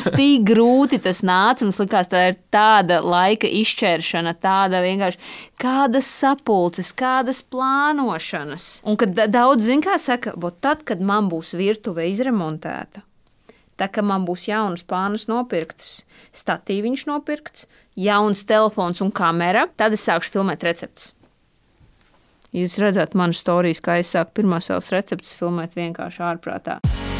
mums tik grūti tas nāca. Mums likās, tā ir tāda laika izšķēršana, tāda vienkārši kādas sapulces, kādas plānošanas. Un kad daudz zin, kā saka, tad, kad man būs virtuve izremontēta, tā kā man būs jaunas pānas nopirktas, statīviņš nopirkts, jauns telefons un kamera, tad es sākšu filmēt receptes. Jūs redzat manu storijas, kā es sāku pirmās savas receptes filmēt vienkārši ārprātā.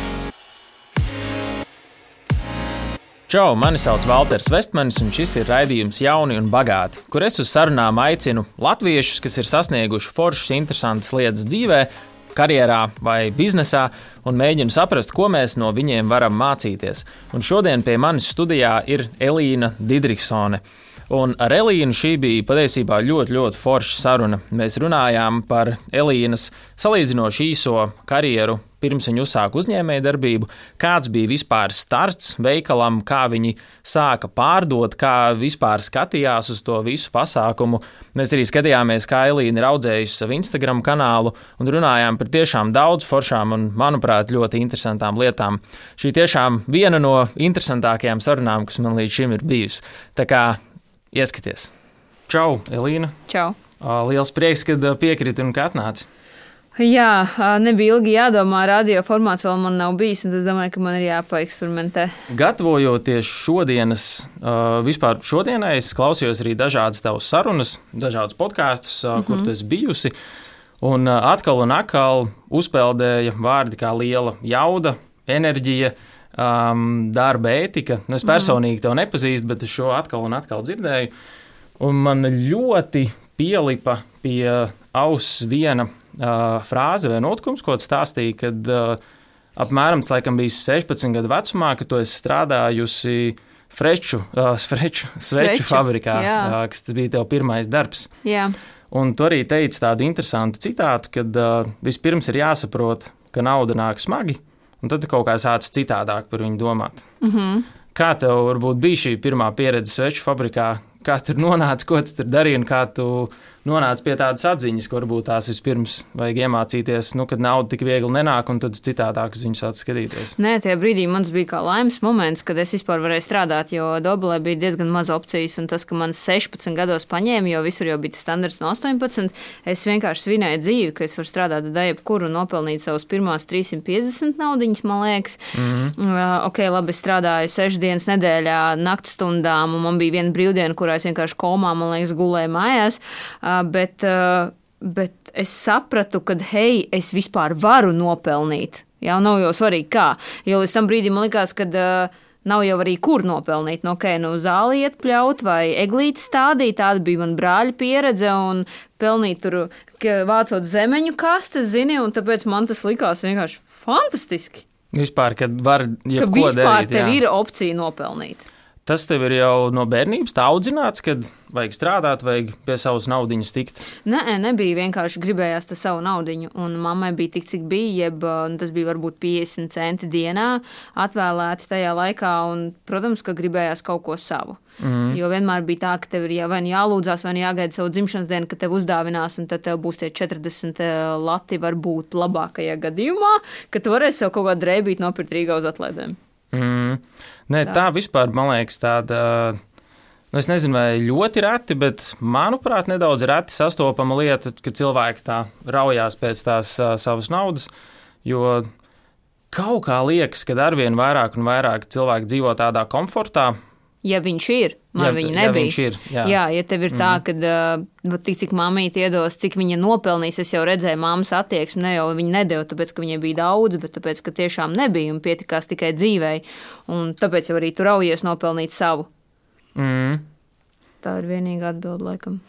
Čau, mani sauc Valters Vestmanis, un šis ir raidījums Jauni un bagāti, kur es uz sarunām aicinu latviešus, kas ir sasnieguši foršas, interesantas lietas dzīvē, karjerā vai biznesā, un mēģinu saprast, ko mēs no viņiem varam mācīties. Un šodien pie manis studijā ir Elīna Didriksone. Un ar Elīnu šī bija patiesībā ļoti, ļoti forša saruna. Mēs runājām par Elīnas salīdzinoši īso karjeru, pirms viņa uzsāka uzņēmējdarbību, kāds bija vispār starts veikalam, kā viņi sāka pārdot, kā vispār skatījās uz to visu pasākumu. Mēs arī skatījāmies, kā Elīna ir audzējusi savu Instagram kanālu un runājām par tiešām daudz foršām un, manuprāt, ļoti interesantām lietām. Šī tiešām viena no interesantākajām sarunām, kas man līdz šim ir bijusi. Tā kā ieskaties. Čau, Elīna. Čau. Liels prieks, kad piekriti un ka atnāci. Jā, nebija ilgi jādomā, radio formāts vēl man nav bijis, un es domāju, ka man ir jāpaeksperimentē. Gatavojoties vispār šodienai, es klausījos arī dažādas tavas sarunas, dažādas podkastus, kur tu esi bijusi, un atkal uzpeldēja vārdi kā liela jauda, enerģija, darba ētika. Es personīgi tev nepazīstu, bet es šo atkal un atkal dzirdēju. Un man ļoti pielipa pie auss viena frāze vai notikums, ko stāstīja, kad apmēram laikam bija 16 gadu vecumā, kad tu esi strādājusi sveču fabrikā, kas tas bija tev pirmais darbs. Jā. Un tu arī teici tādu interesantu citātu, kad vispirms ir jāsaprot, ka nauda nāk smagi, un tad tu kaut kā sāc citādāk par viņu domāt. Kā tev varbūt bija šī pirmā pieredze sveču fabrikā? Kā tur nonāca, ko tu tur darīji un kā tu nonāca pie tādas atziņas, ka varbūt tās vispirms vajag iemācīties, kad nauda tik viegli nenāk un tad citādāk uz viņu sāc skatīties? Nē, tajā brīdī mums bija kā laimes moments, kad es vispār varēju strādāt, jo Dobelē bija diezgan maz opcijas, un tas, ka man 16 gados paņēma, jo visur jau bija standarts no 18, es vienkārši svinēju dzīvi, ka es varu strādāt ar jebkuru un nopelnīt savus pirmās 350 naudiņas, man liekas. Ok, labi, es strādāju 6 dienas nedēļā naktstundām, un man bija viena brīvdiena, kurā es vienkārši komā, man liekas, gulēju mājās. Bet es sapratu, ka, hei, es vispār varu nopelnīt. Jā, nav jau svarīgi kā. Jo līdz tam brīdim man likās, ka nav jau arī kur nopelnīt. Zāli iet pļaut vai eglītes stādīt. Tāda bija man brāļa pieredze un pelnīt tur, vācot zemeņu kastes, zini, un tāpēc man tas likās vienkārši fantastiski. Vispār, kad var jebko darīt. Ka vispār tev ir opcija nopelnīt. Tas tev ir jau no bērnības tā audzināts, kad vajag strādāt, vajag pie savas naudiņas tikt? Nē, nebija vienkārši gribējās tā savu naudiņu, un mammai bija tik, cik bija, tas bija varbūt 50 centi dienā atvēlēti tajā laikā, un, protams, ka gribējās kaut ko savu. Jo vienmēr bija tā, ka tev ir vai jālūdzās, vai jāgaida savu dzimšanas dienu, ka tev uzdāvinās, un tad tev būs tie 40 lati varbūt labākajā gadījumā, ka tu varēsi sev kaut kādu drēbīt nopirkt Rīgā uz atlaidēm. Nē, tā vispār, man liekas, tāda, es nezinu, vai ļoti reti, bet, manuprāt, nedaudz reti sastopama lieta, ka cilvēki tā raujās pēc tās savas naudas, jo kaut kā liekas, ka arvien vairāk un vairāk cilvēki dzīvo tādā komfortā. Ja viņš ir, viņa nebija. Ja viņš ir, jā, ja tev ir tā, ka tik cik mammīte iedos, cik viņa nopelnīs, es jau redzēju mammas attieksmi, ne jau viņa nedeva, tāpēc, ka viņai bija daudz, bet tāpēc, ka tiešām nebija un pietikās tikai dzīvei, un tāpēc jau arī tu raujies nopelnīt savu. Tā ir vienīgā atbilde, laikam.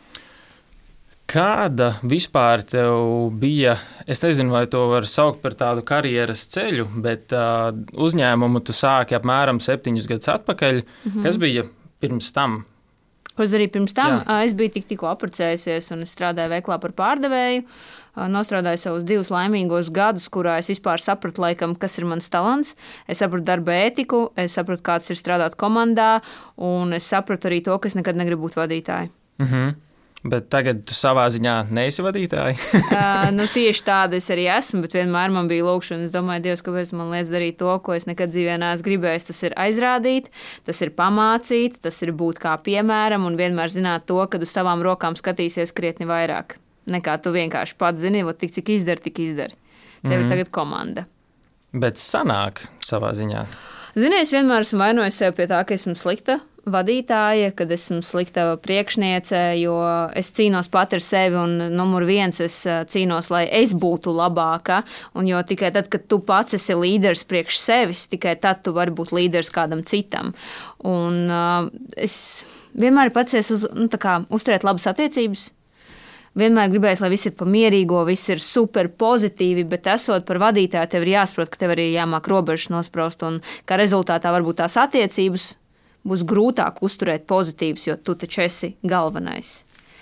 Kāda vispār tev bija, es nezinu, vai to var saukt par tādu karjeras ceļu, bet uzņēmumu tu sāki apmēram 7 gadus atpakaļ. Kas bija pirms tam? Ko es darīju pirms tam? Jā. Es biju tikko apprecējusies un es strādāju veiklā par pārdevēju. Nostrādāju savus 2 laimīgos gadus, kurā es vispār sapratu, laikam, kas ir mans talants. Es sapratu darba ētiku, es sapratu, kāds ir strādāt komandā, un es sapratu arī to, ka es nekad negribu būt vadītāji. Bet tagad tu savā ziņā neesi vadītāji? Tieši tāda es arī esmu, bet vienmēr man bija lūkšana. Es domāju, Dievs, kāpēc man liec darīt to, ko es nekad dzīvē neesmu gribējis. Tas ir aizrādīt, tas ir pamācīt, tas ir būt kā piemēram un vienmēr zināt to, kad uz tavām rokām skatīsies krietni vairāk. Nekā tu vienkārši pats zini, tik cik izdari, tik izdari. Tev ir tagad komanda. Bet sanāk savā ziņā. Zini, es vienmēr esmu vainojis sev pie tā, ka esmu slikta vadītāja, kad esmu slikta priekšniece, jo es cīnos pati ar sevi un numur viens es cīnos, lai es būtu labāka. Un jo tikai tad, kad tu pats esi līderis priekš sevis, tikai tad tu vari būt līderis kādam citam. Un es vienmēr pacies uzturēt labas attiecības. Vienmēr gribēju, lai viss ir pamierīgo, viss ir super pozitīvi, bet esot par vadītāju, tev ir jāsaprot, ka tev arī jāmāk robežas nospraust un kā rezultātā varbūt tās attiecības būs grūtāk uzturēt pozitīvas, jo tu taču esi galvenais.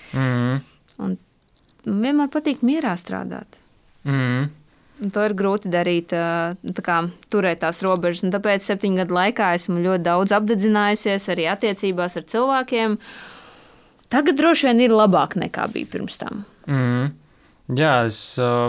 Un vienmēr patīk mierā strādāt. Un to ir grūti darīt, turēt tās robežas. Un tāpēc 7 gadu laikā esmu ļoti daudz apdedzinājusies arī attiecībās ar cilvēkiem. Tagad droši vien ir labāk nekā bija pirms tam. Jā, es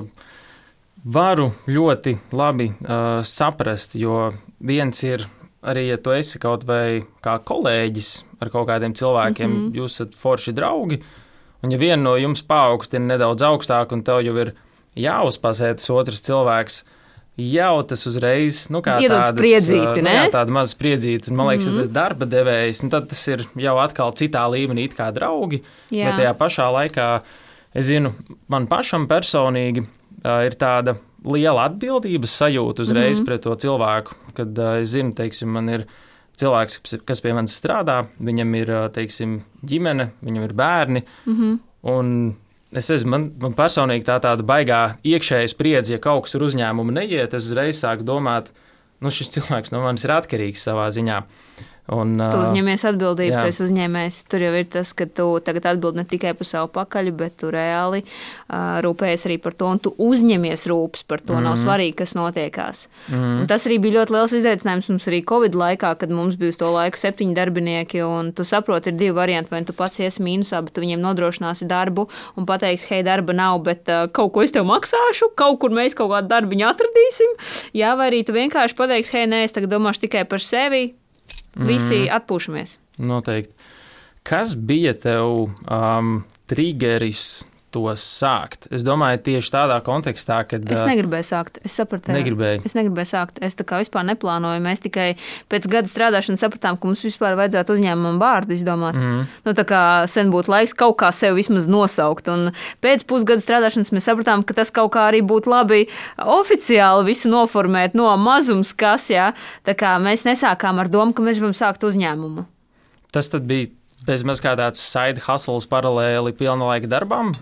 varu ļoti labi saprast, jo viens ir arī, ja tu esi kaut vai kā kolēģis ar kaut kādiem cilvēkiem, jūs esat forši draugi, un ja viena no jums paaugstina nedaudz augstāk, un tev jau ir jāuzpasē tas otrs cilvēks, jau tas uzreiz, kā tāda maza spriedzīte, un man liekas, ka tas darba devējs, tad tas ir jau atkal citā līmenī it kā draugi, bet tajā pašā laikā, es zinu, man pašam personīgi ir tāda liela atbildības sajūta uzreiz pret to cilvēku, kad es zinu, teiksim, man ir cilvēks, kas pie manis strādā, viņam ir, teiksim, ģimene, viņam ir bērni, un es esmu, man personīgi tāda baigā iekšēja spriedze, ja kaut kas ar uzņēmumu neiet, es uzreiz sāku domāt, šis cilvēks no manis ir atkarīgs savā ziņā. Un, tu uzņemies atbildību, tu esi uzņēmējs. Tur jau ir tas, ka tu tagad atbild ne tikai par savu pakaļu, bet tu reāli rūpējies arī par to, un tu uzņemies rūpes par to. Nav svarīgi, kas notiekās. Un tas arī bija ļoti liels izaicinājums mums arī Covid laikā, kad mums bija uz to laiku 7 darbinieki, un tu saproti, ir 2 varianti, vai tu pats iesi mīnusā, bet tu viņiem nodrošināsi darbu un pateiksi, hei, darba nav, bet kaut ko es tev maksāšu, kaut kur mēs kaut kādu darbiņu atradīsim. Jā, vai arī tu vienkārši pateiksi, hei, nē, es tagad domāšu tikai par sevi. Visi atpūšamies. Noteikti. Kas bija tev triggeris to sākt? Es domāju, tieši tādā kontekstā, kad... Es negribēju sākt. Es sapratu. Es negribēju sākt. Es tā kā vispār neplānoju. Mēs tikai pēc gada strādāšanas sapratām, ka mums vispār vajadzētu uzņēmumam vārdu izdomāt. Tā kā sen būtu laiks kaut kā sev vismaz nosaukt. Un pēc pusgada strādāšanas mēs sapratām, ka tas kaut kā arī būtu labi oficiāli visu noformēt no mazums, kas, jā. Tā kā mēs nesākām ar domu, ka mēs gribam sākt uzņēmumu. Tas tad bija bezmaz kā tāds side hustles paralēli pilna laika darbam?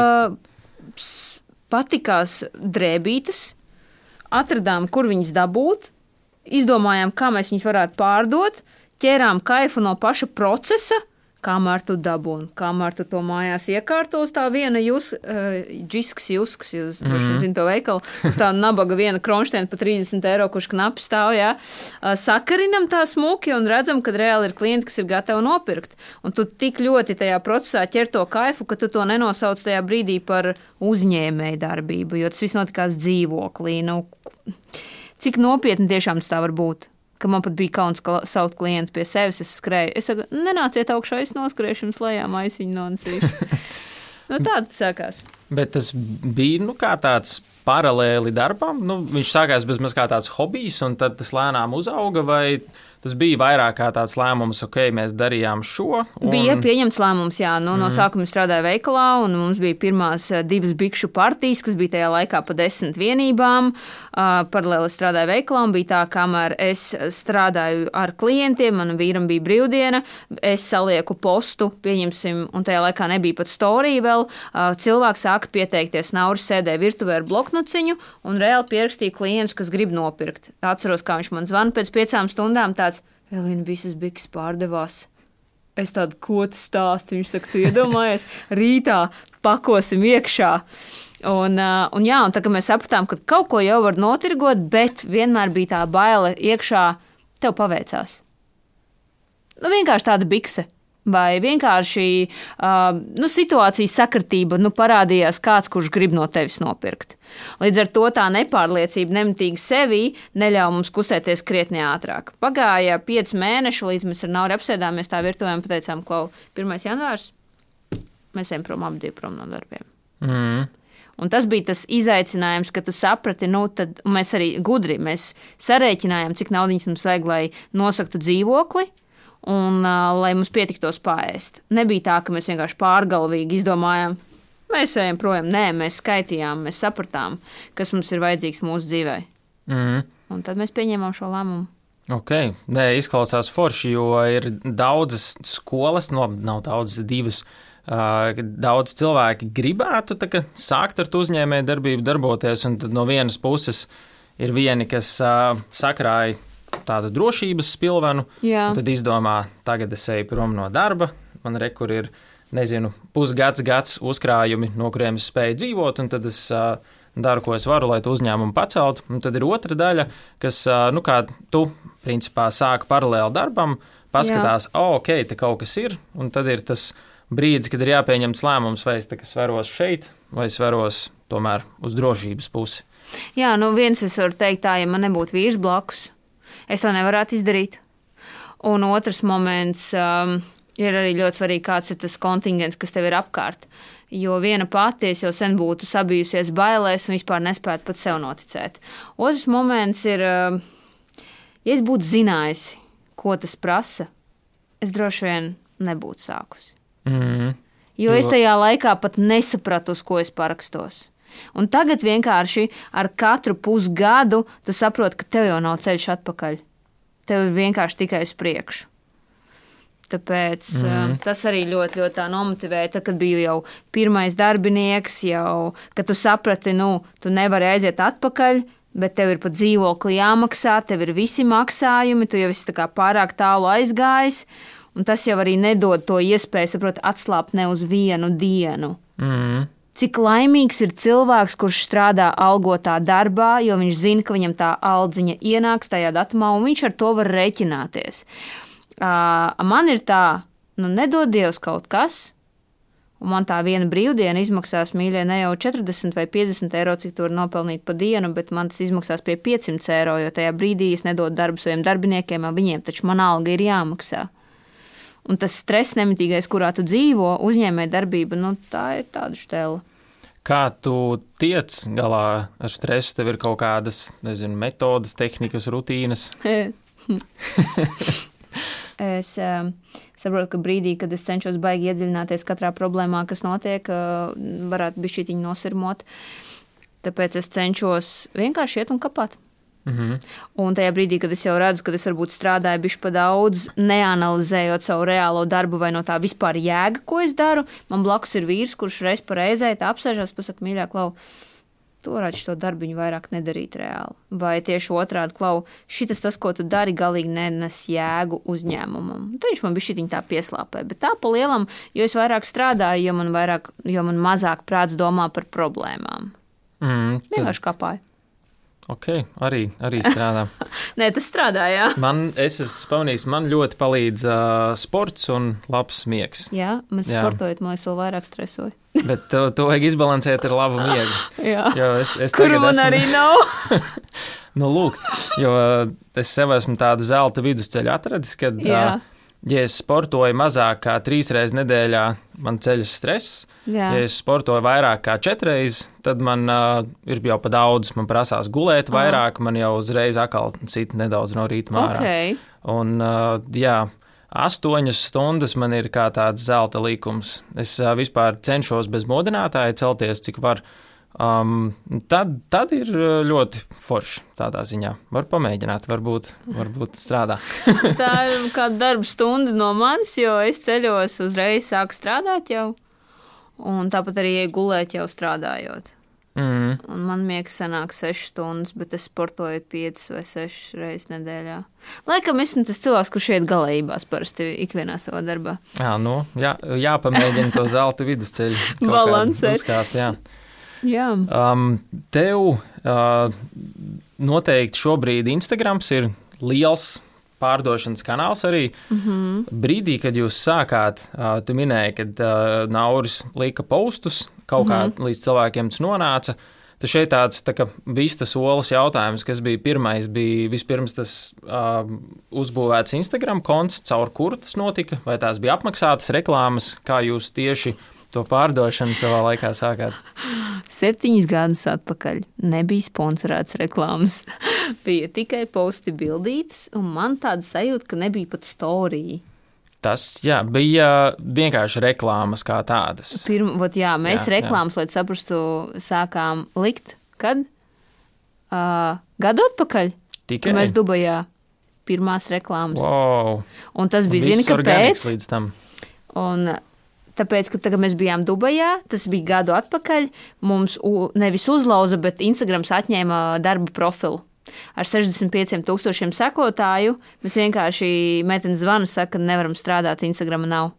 Patikās drēbītes, atradām, kur viņas dabūt, izdomājām, kā mēs viņas varētu pārdot, ķērām kaifu no paša procesa, kamēr tu dabūni, kamēr tu to mājās iekārtos, tā viena džisks, jūs droši zin to veikalu, uz tā nabaga viena kronšteina pa 30 eiro, kurš knapi stāv, jā. Sakarinam tā smuki un redzam, kad reāli ir klienti, kas ir gatavi nopirkt. Un tu tik ļoti tajā procesā ķer to kaifu, ka tu to nenosauc tajā brīdī par uzņēmēju darbību, jo tas viss notikās dzīvoklī. Cik nopietni tiešām tas tā var būt? Ka man pat bija kauns saukt klientu pie sevis, es skrēju. Es saku, nenāciet augšā, es noskriešu jums lejā maisiņu nonsīšu. Tā tas sākās. Bet tas bija, kā tāds paralēli darbam? Viņš sākās bezmaz kā tāds hobijs, un tad tas lēnām uzauga, vai tas bija vairāk kā tāds lēmums, ok, mēs darījām šo? Bija pieņemts lēmums, jā. No sākuma strādāju veikalā, un mums bija pirmās 2 bikšu partijas, kas bija tajā laikā pa 10 vienībām. Paralēli strādāju veikalā, un bija tā, kamēr es strādāju ar klientiem, man vīram bija brīvdiena, es salieku postu, pieņemsim, un tajā laikā nebija pat storija vēl. Cilvēks sāka pieteikties, Nauris sēdēja virtuvē ar bloknociņu, un reāli pierakstīja klientus, kas grib nopirkt. Atceros, kā viņš man zvana pēc 5 stundām tāds, Elīna, visas biksas pārdevās. Es tādu, ko tu stāsti? Viņš saka, tu iedomājies, rītā pakosim iekšā. Un tā kā mēs sapratām, ka kaut ko jau var notirgot, bet vienmēr bija tā baile iekšā, tev paveicās. Vienkārši tāda bikse. Vai vienkārši situācijas sakritība parādījās kāds, kurš grib no tevis nopirkt. Līdz ar to tā nepārliecība, nemitīgi sevī, neļauj mums kustēties krietni ātrāk. Pagāja 5 mēneši, līdz mēs ar Nauri apsēdāmies tā virtuvē un pateicām, Klau, 1. janvārs, mēs ejam prom no darbiem. Un tas bija tas izaicinājums, ka tu saprati, tad mēs arī gudri, mēs sarēķinājām, cik naudiņas mums vajag, lai nosaktu dzīvokli, un lai mums pietiktos paēst. Nebija tā, ka mēs vienkārši pārgalvīgi izdomājām, mēs ejam projām. Nē, mēs skaitījām, mēs sapratām, kas mums ir vajadzīgs mūsu dzīvē. Un tad mēs pieņēmām šo lēmumu. Ok, nē, izklausās forši, jo ir daudzas skolas, nav daudzas, 2. Daudz cilvēki gribētu sākt ar uzņēmēju darbību darboties, un tad no vienas puses ir vieni, kas sakrāja tādu drošības spilvenu, un tad izdomā, tagad es eju prom no darba, man kur ir, pusgads uzkrājumi, no kuriem es spēju dzīvot, un tad es daru, ko es varu, lai tu uzņēmumu paceltu. Un tad ir otra daļa, kas, kā tu, principā, sāka paralēli darbam, paskatās, ok, te kaut kas ir, un tad ir tas brīdis, kad ir jāpieņemts lēmums, vai es sveros šeit, vai sveros tomēr uz drošības pusi. Jā, viens es varu teikt tā, ja man nebūtu vīrs blakus, es to nevarētu izdarīt. Un otrs moments ir arī ļoti svarīgi, kāds ir tas kontingents, kas tev ir apkārt. Jo viena pati es jau sen būtu sabijusies bailēs un vispār nespētu pat sev noticēt. Otrs moments ir, ja es būtu zinājusi, ko tas prasa, es droši vien nebūtu sākusi. Jo es tajā laikā pat nesapratu, uz ko es parakstos. Un tagad vienkārši ar katru pusgadu tu saproti, ka tev jau nav ceļš atpakaļ. Tev ir vienkārši tikai uz priekšu. Tāpēc tas arī ļoti, ļoti tā nomotivēja. Tad, kad biju jau pirmais darbinieks, kad tu saprati, tu nevari aiziet atpakaļ, bet tev ir pat dzīvokli jāmaksā, tev ir visi maksājumi, tu jau esi tā kā pārāk tālu aizgājis. Un tas jau arī nedod to iespēju, atslābt ne uz vienu dienu. Cik laimīgs ir cilvēks, kurš strādā algotā darbā, jo viņš zina, ka viņam tā aldziņa ienāks tajā datumā, un viņš ar to var rēķināties. Man ir tā, nedod Dievs kaut kas, un man tā viena brīvdiena izmaksās, mīļie, ne jau 40 vai 50 eiro, cik tu vari nopelnīt pa dienu, bet man tas izmaksās pie 500 eiro, jo tajā brīdī es nedodu darbu saviem darbiniekiem, viņiem taču man alga ir jāmaksā. Un tas stress nemitīgais, kurā tu dzīvo, uzņēmē darbība, tā ir tāda štela. Kā tu tiec galā ar stresu? Tev ir kaut kādas, metodas, tehnikas, rutīnas? Es saprotu, ka brīdī, kad es cenšos baigi iedziļināties katrā problēmā, kas notiek, varētu bišķītiņi nosirmot. Tāpēc es cenšos vienkārši iet un kapāt. Un tajā brīdī, kad es jau redzu, ka es varbūt strādāju bišķi pa daudz, neanalizējot savu reālo darbu vai no tā vispār jēga, ko es daru, man blakus ir vīrs, kurš reiz pa reizē tā apsēžās, pasaka, mīļā, Klau, tu varētu šo darbiņu vairāk nedarīt reāli. Vai tieši otrādi, Klau, šitas tas, ko tu dari, galīgi nenes jēgu uzņēmumam. Tad viņš man bišķiņ tā pieslāpē, bet tā pa lielam, jo es vairāk strādāju, jo man mazāk prāts domā par problēmām. Vienkārši kapāju. Ok, arī strādā. Nē, tas strādā, jā. Es esmu pamanījis, man ļoti palīdz sports un labs miegs. Jā, mēs sportojot, man vēl vairāk stresoju. Bet to vajag izbalansēt ar labu miegu. Jā, es kuru man arī nav. Lūk, jo es sev esmu tādu zelta vidusceļu atradis, kad, ja es sportoju mazāk kā 3 reizes nedēļā, man ceļas stress. Ja es sportoju vairāk kā 4 reizes, tad man ir jau pa daudz, man prasās gulēt vairāk, man jau uzreiz atkal sit nedaudz no rīta mārā. Un 8 stundas man ir kā tāds zelta līkums. Es vispār cenšos bez modinātāja celties, cik var. Tad ir ļoti forši tādā ziņā. Var pamēģināt, varbūt strādā. Tā ir kāda darba stunda no manis, jo es ceļos uzreiz sāku strādāt jau, un tāpat arī gulēt jau strādājot. Un man miegs sanāk 6 stundas, bet es sportoju 5 vai 6 reizes nedēļā. Laikam esmu tas cilvēks, kurš iet galējībās parasti ikvienā savā darbā. Jāpamēģina to zelta vidusceļu. Balansēt. Uzkāpt, jā. Jā. Tev noteikti šobrīd Instagrams ir liels pārdošanas kanāls arī. Brīdī, kad jūs sākāt, tu minēji, kad Nauris lika postus, kaut kā līdz cilvēkiem tas nonāca. Tad šeit tāds tā kā vistas olas jautājums, kas bija pirmais, bija vispirms tas uzbūvēts Instagram konts, caur kuru tas notika, vai tās bija apmaksātas reklāmas, kā jūs tieši to pārdošanu savā laikā sākāt? 7 gadus atpakaļ nebija sponsorēts reklāmas. Bija tikai posti bildītas, un man tāda sajūta, ka nebija pat storija. Tas, bija vienkārši reklāmas kā tādas. Mēs reklāmas, lai saprastu, sākām likt, kad? Gadu atpakaļ? Tikai? Mēs Dubajā pirmās reklāmas. Wow. Un tas bija, zini, kāpēc? Līdz tam. Un tāpēc, ka tagad mēs bijām Dubajā, tas bija gadu atpakaļ, mums nevis uzlauza, bet Instagrams atņēma darba profilu. Ar 65,000 sekotāju mēs vienkārši meitenes zvanu saka, ka nevaram strādāt, Instagrama nav.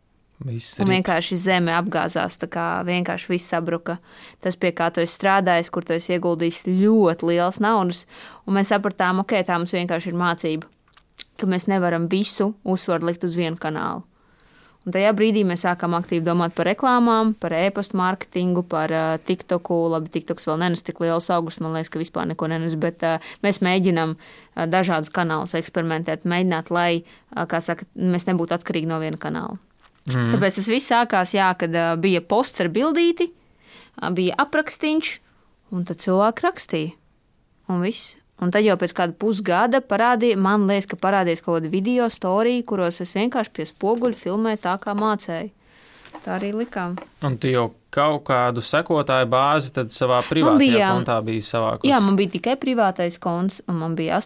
Un vienkārši zeme apgāzās, tā kā vienkārši viss sabruka. Tas, pie kā tu esi strādājis, kur tu esi ieguldījis ļoti liels naudas, un mēs sapratām, tā mums vienkārši ir mācība, ka mēs nevaram visu uzsvaru likt uz vienu kanālu. Un tajā brīdī mēs sākām aktīvi domāt par reklāmām, par e-pastu mārketingu, par TikToku. Labi, TikToks vēl nenes tik liels augsts, man liekas, ka vispār neko nenes, bet mēs mēģinām dažādus kanālus eksperimentēt, mēģināt, lai, kā saka, mēs nebūtu atkarīgi no viena kanāla. Tāpēc tas viss sākās, kad bija posts ar bildīti, bija aprakstīņš, un tad cilvēki rakstīja. Un viss. Un tad jau pēc kāda pusgada man liekas, ka parādījās kaut kāda video storija, kuros es vienkārši pie spoguļa filmēju tā, kā mācēju. Tā arī likām. Un tu jau kaut kādu sekotāju bāzi tad savā privātajā kontā bija savākus? Jā, man bija tikai privātais konts, un man bija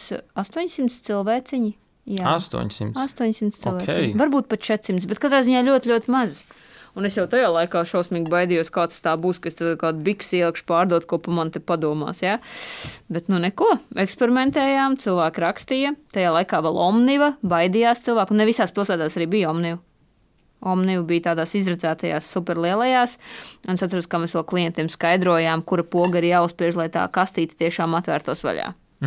800 cilvēciņi. Jā. 800 cilvēciņi. Okay. Varbūt pat 400, bet katrā ziņā ļoti, ļoti maz. Un es jau tajā laikā šausmīgi baidījos, kā tas tā būs, ka es tad kādu biksu ielakšu pārdot, ko pa man te padomās, jā. Bet neko, eksperimentējām, cilvēki rakstīja, tajā laikā vēl Omniva, baidījās cilvēku, un ne visās pilsētās arī bija Omniva. Omniva bija tādās izredzētajās superlielajās, un es atceros, kā mēs vēl klientiem skaidrojām, kura poga ir jāuzspiež, lai tā kastīte tiešām atvērtos vaļā.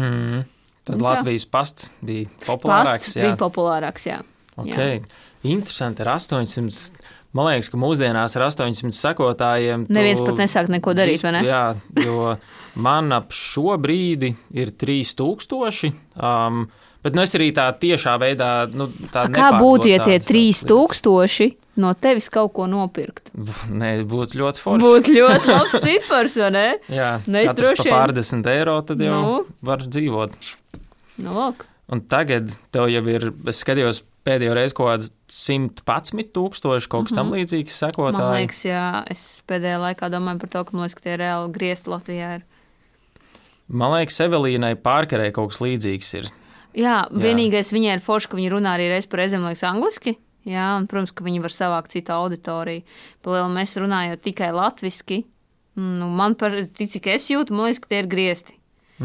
Tad Latvijas pasts bija populārāks, jā. Bija populārāks, jā. Okay. Interesanti, ar 800... Man liekas, ka mūsdienās ar 800 sekotājiem... Neviens pat nesāk neko darīt, vai ne? Jā, jo man ap šo brīdi ir 3000, bet es arī tā tiešā veidā... Kā būtu, ja tie 3000 no tevis kaut ko nopirkt? Nē, būtu ļoti forši. Būtu ļoti labs cipars, vai ne? Jā, katrs pa pārdesmit eiro, tad jau var dzīvot. Lūk. Un tagad tev jau ir, es skatījos, pēdējo reizi kaut kāds 111,000, kaut kas tam līdzīgs sekotāji. Man liekas, jā, es pēdējā laikā domāju par to, ka man liekas, ka tie reāli griezti Latvijā ir. Man liekas, Evelīnai Pārkerei kaut kas līdzīgs ir. Jā, vienīgais viņai ir forši, ka viņi runā arī reiz par reizēm, liekas, angliski. Jā, un, protams, ka viņi var savākt citu auditoriju. Palielu mēs runājot tikai latviski. Man par, cik es jūtu, man liekas, ka tie ir griezti.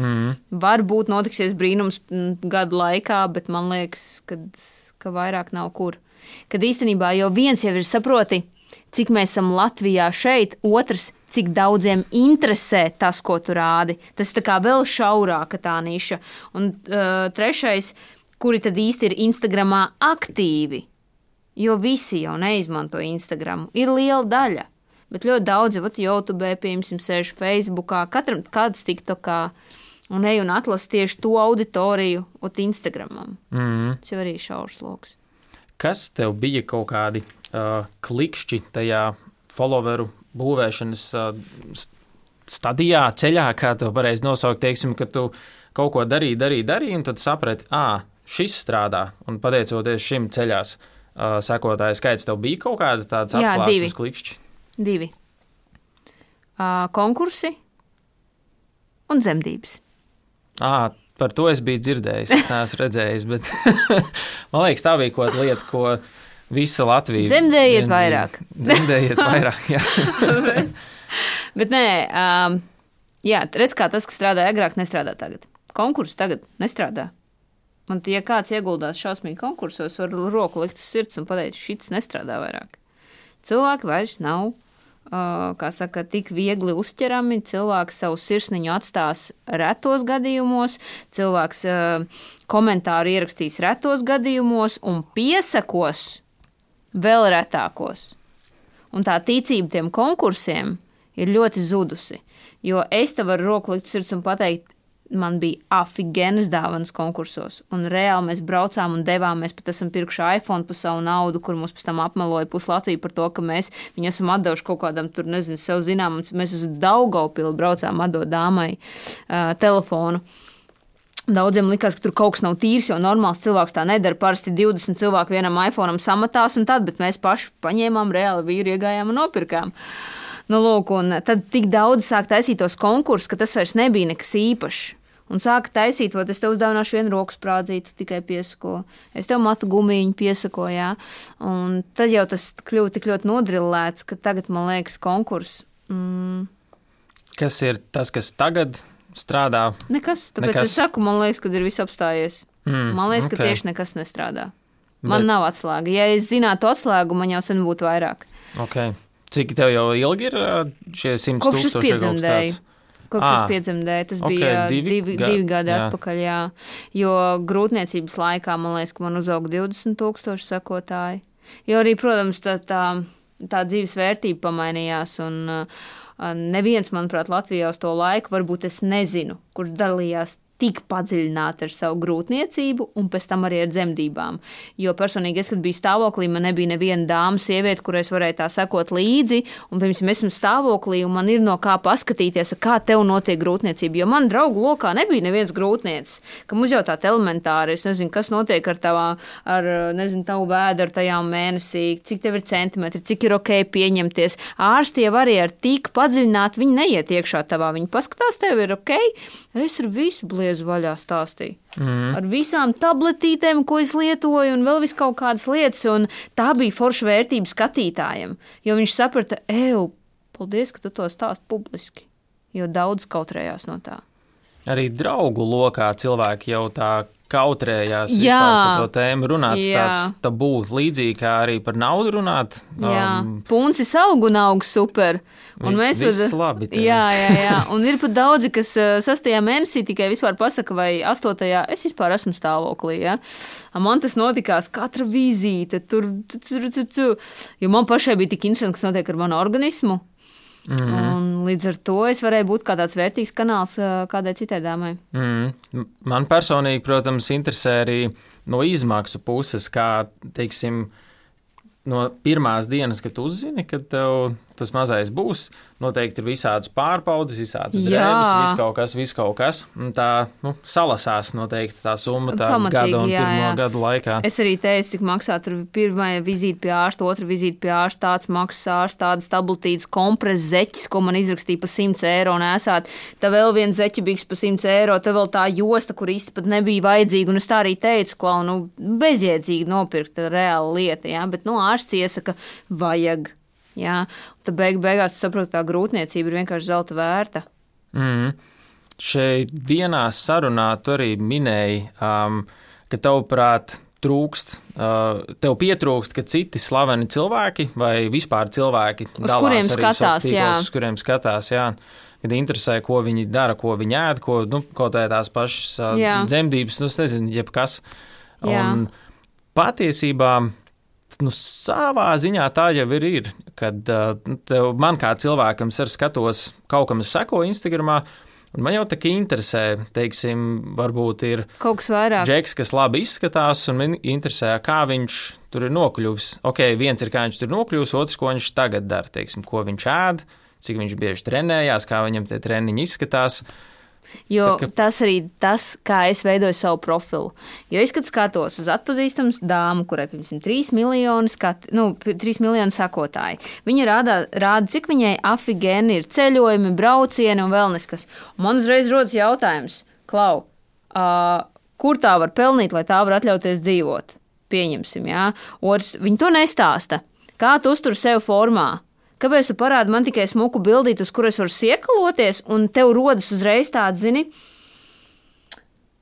Varbūt notiksies brīnums gadu laikā, bet man liekas, ka vairāk nav kur. Kad īstenībā jau viens jau ir saproti, cik mēs esam Latvijā šeit, otrs, cik daudziem interesē tas, ko tu rādi. Tas tā kā vēl šaurāka tā niša. Un trešais, kuri tad īsti ir Instagramā aktīvi, jo visi jau neizmanto Instagramu. Ir liela daļa, bet ļoti daudzi, YouTube, piemēram, sēž Facebookā, katram kāds TikTokā, un ej un atlasi tieši to auditoriju ot Instagramam. Tas jau arī šaurs loks. Kas tev bija kaut kādi klikšķi tajā followeru būvēšanas stadijā, ceļā, kā to pareizi nosaukt, teiksim, ka tu kaut ko darīji, un tad saprati, šis strādā, un pateicoties šim ceļās sekotāju skaits, tev bija kaut kāda tāds atklāsums klikšķi? 2. Konkursi un dzemdības. Par to es biju dzirdējis, es neesmu redzējis, bet man liekas, tā bija kaut kāda lieta, ko visa Latvija... Dzemdējiet vairāk. Dzemdējiet vairāk, jā. Bet nē, redz, kā tas, kas strādāja agrāk, nestrādā tagad. Konkursi tagad nestrādā. Un, ja kāds ieguldās šausmīgi konkursos, var roku likt uz sirds un pateikt, šits nestrādā vairāk. Cilvēki vairs nav tik viegli uzķerami. Cilvēks savu sirsniņu atstās retos gadījumos, cilvēks komentāru ierakstīs retos gadījumos un piesakos vēl retākos. Un tā ticība tiem konkursiem ir ļoti zudusi, jo es te varu roku likt sirds un pateikt, man bija afigenas dāvanas konkursos, un reāli mēs braucām un devām, mēs pat esam pirkuši iPhone par savu naudu, kur mums pēc tam apmeloja pus Latviju par to, ka mēs viņu esam atdevuši kaut kādam tur, nezinu, sev zinām, un mēs uz Daugavpili braucām atdot dāmai telefonu. Daudziem likās, ka tur kaut kas nav tīrs, jo normāls cilvēks tā nedara. Parasti 20 cilvēku vienam iPhone'am samatās un tad, bet mēs paši paņēmām reāli vīru, iegājām un nopirkām. Nu, lūk, un tad tik daudz sāk taisīt tos konkursus, ka tas vairs nebija nekas īpašs. Un sāka taisīt, es tev uzdāvināšu vienu rokas sprādzītu, tikai piesako. Es tev matu gumīņu piesako, jā. Un tad jau tas kļūst tik ļoti nodrillēts, ka tagad, man liekas, konkurss. Kas ir tas, kas tagad strādā? Nekas. Tāpēc es saku, man liekas, kad ir viss apstājies. Man liekas, ka tieši nekas nestrādā. Man nav atslēga. Ja es zinātu atslēgu, man jau sen būtu vairāk. Okay. Cik tev jau ilgi ir šie 100 000 Kopš es piedzemdēju, tas bija divi gadi atpakaļ, jā. Jo grūtniecības laikā, man liekas, ka man uzauga 20 000 sekotāji. Jo arī, protams, tā dzīves vērtība pamainījās, un neviens, manuprāt, Latvijā uz to laiku, varbūt es nezinu, kurš dalījās tik padziļināti ar savu grūtniecību un pēc tam arī ar dzemdībām. Jo personīgi es, kad biju stāvoklī, man nebija neviena dāma sieviete, kurai es varēju tā sekot līdzi, un pirms esmu stāvoklī, un man ir no kā paskatīties, kā tev notiek grūtniecība. Jo man draugu lokā nebija neviens grūtniecis, kam uzjautāt elementāri, es nezinu, kas notiek ar tavu vēderu tajā mēnesī, cik tev ir centimetri, cik ir ok pieņemties. Ārsti jau arī ar tik padziļināti, viņi neiet iekšā tavā, viņi paskatās, tev ir ok, es ar visu vaļā stāstīja. Ar visām tabletītēm, ko es lietoju, un vēl vis kaut kādas lietas, un tā bija forša vērtība skatītājiem, jo viņš saprata, paldies, ka tu to stāst publiski, jo daudz kautrējās no tā. Arī draugu lokā cilvēki jau tā kautrējās vispār par to tēmu runāt, tāds tabū, līdzīgi kā arī par naudu runāt. Puncis aug un aug super. Un viss labi. Jā. Un ir pat daudzi, kas 6. mēnesī tikai vispār pasaka, vai 8. es vispār esmu stāvoklī, ja? Man tas notikās katra vizīte, tur. Jo man pašai bija tik interesanti, kas notiek ar manu organismu. Un līdz ar to es varēju būt kā tāds vērtīgs kanāls kādai citai dāmai. Man personīgi, protams, interesē arī no izmaksu puses, kā, teiksim, no pirmās dienas, kad tu uzzini, kad tev tas mazais būs, noteikti ir visādas pārbaudes, visādas drēbes, viss kaut kas. Tā salasās noteikti tā summa tā gada un pirmo gadu laikā. Es arī teicu, cik maksā tur pirmā vizīte pie ārsta, otra vizīte pie ārsta, tāds maksas ārsts, tādas tabletītes, kompres zeķis, ko man izrakstīja pa 100 eiro nesāt. Tā vēl viens zeķibīgs pa 100 eiro, tā vēl tā josta, kur īsti pat nebija vajadzīga. Un es tā arī teicu, klaunu, bezjēdzīgi nopirkt reāla lieta, jā, bet ārsts iesaka, vajag. Jā, tad beigās saprotu, tā grūtniecība ir vienkārši zelta vērta. Šeit vienā sarunā tu arī minēji, ka tavuprāt tev pietrūkst, ka citi slaveni cilvēki vai vispār cilvēki dalās arī sociālos tīklos, uz kuriem skatās, jā. Kad interesē, ko viņi dara, ko viņi ēd, ko, kaut tās pašas dzemdības, es nezinu, jebkas. Un patiesībā savā ziņā tā jau ir, kad man kā cilvēkam skatos, kaut kam es sekoju Instagramā, un man jau tā kā interesē, teiksim, varbūt ir kaut kas vairāk. Džeks, kas labi izskatās, un man interesē, kā viņš tur ir nokļuvis. Ok, viens ir, kā viņš tur nokļuvis, otrs, ko viņš tagad dara, teiksim, ko viņš ēd, cik viņš bieži trenējās, kā viņam tie treniņi izskatās. Jo tas arī tas, kā es veidoju savu profilu. Jo es, kad skatos uz atpazīstamu dāmu, kurai, piemēram, 3 miljoni sekotāji, viņa rāda, cik viņai afigēni ir ceļojumi, braucieni un vēl neskas. Un man uzreiz rodas jautājums, Klau, kur tā var pelnīt, lai tā var atļauties dzīvot? Pieņemsim, jā. Otrs, viņi to nestāsta. Kā tu uztur sev formā? Kāpēc tu parādi man tikai smuku bildīt, uz kuras var siekaloties, un tev rodas uzreiz tāds, zini,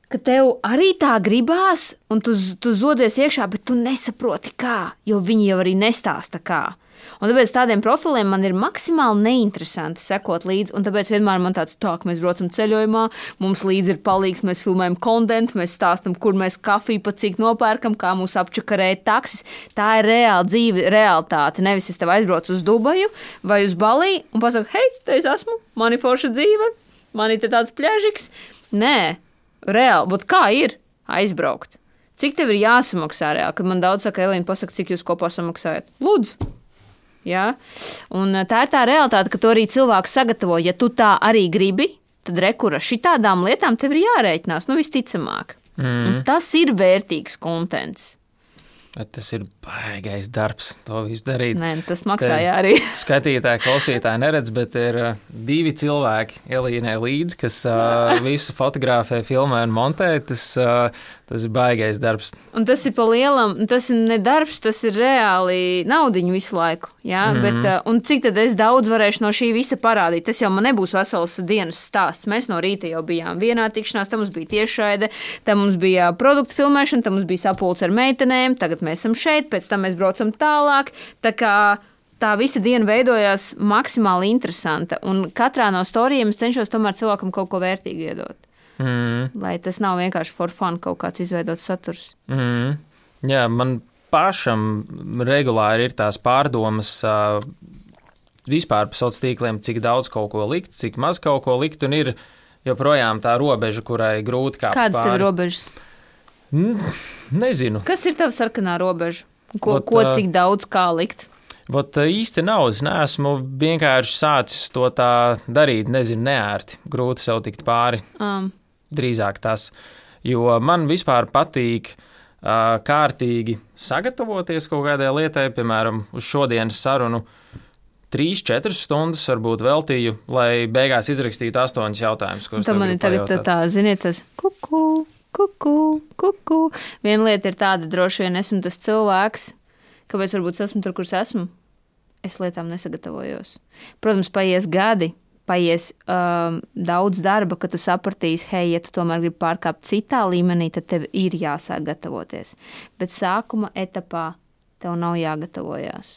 ka tev arī tā gribās, un tu zodies iekšā, bet tu nesaproti kā, jo viņi jau arī nestāsta kā. Un tāpēc tādiem profiliem man ir maksimāli neinteresanti sekot līdzi, un tāpēc vienmēr man tāds tā, ka mēs braucam ceļojumā, mums līdzi ir palīgs, mēs filmējam kontentu, mēs stāstam, kur mēs kafiju pa cik nopērkam, kā mūs apčakarēja taksis. Tā ir reāla dzīve, realitāte. Nevis es tev aizbraucu uz Dubaju vai uz Balī un pasaku, hei, te es esmu, man ir forša dzīve, man ir te tāds pļažiks. Nē, reāli, bet kā ir aizbraukt? Cik tev ir jāsamaksā reāli? Kad man daudz saka, Elīna, pasaka, cik jūs kopā samaksājat? Lūdzu! Ja? Un tā ir tā realitāte, ka to arī cilvēks sagatavo. Ja tu tā arī gribi, tad rekura šitādām lietām tev ir jārēķinās, visticamāk. Un tas ir vērtīgs kontents. Bet tas ir baigais darbs, to visu darīt. Nē, tas maksāja arī. Skatītāji, klausītāji neredz, bet ir 2 cilvēki Elīnai līdzi, kas visu fotografē, filmē un montē. Tas ir baigais darbs. Un tas ir pa lielam, tas ir ne darbs, tas ir reāli naudiņu visu laiku. Ja? Bet, un cik tad es daudz varēšu no šī visa parādīt? Tas jau man nebūs vesels dienas stāsts. Mēs no rīta jau bijām vienā tikšanās, tam mums bija tiešraide, tam mums bija produktu filmēšana, tam mums bija sapulce ar meitenēm, tagad mēs esam šeit, pēc tam mēs braucam tālāk. Tā kā tā visa diena veidojās maksimāli interesanta, un katrā no storijiem es cenšos tomēr cilvēkam kaut ko vērtīgu iedot. Lai tas nav vienkārši for fun kaut kāds izveidots saturs. Jā, man pašam regulāri ir tās pārdomas vispār pa sociāliem tīkliem, cik daudz kaut ko likt, cik maz kaut ko likt, un ir joprojām tā robeža, kurai grūti kāpt pāri. Kādas tev robežas? Nezinu. Kas ir tava sarkanā robeža? Ko cik daudz kā likt? Īsti nav. Es neesmu vienkārši sācis to tā darīt, neērti. Grūti sev tikt pāri. Drīzāk tas. Jo man vispār patīk kārtīgi sagatavoties kaut kādai lietai, piemēram, uz šodienas sarunu 3-4 stundas varbūt veltīju, lai beigās izrakstītu 8 jautājumus, ko es tev gribu pajautāt. Tagad tā, ziniet, tas kuku. Viena lieta ir tāda, droši vien esmu tas cilvēks, kāpēc varbūt esmu tur, kur esmu. Es lietām nesagatavojos. Protams, paies gadi, paies daudz darba, kad tu sapratīsi, hei, ja tu tomēr gribi pārkāpt citā līmenī, tad tev ir jāsāk gatavoties. Bet sākuma etapā tev nav jāgatavojās.